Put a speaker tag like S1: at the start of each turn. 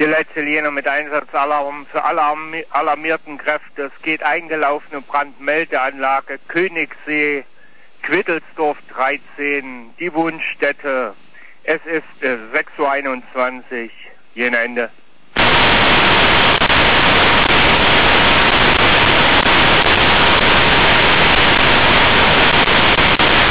S1: letzte Linie mit Einsatzalarm für alle alarmierten Kräfte. Es geht eingelaufene Brandmeldeanlage Königssee, Quittelsdorf 13, die Wohnstätte. Es ist 6:21 Uhr. Ende.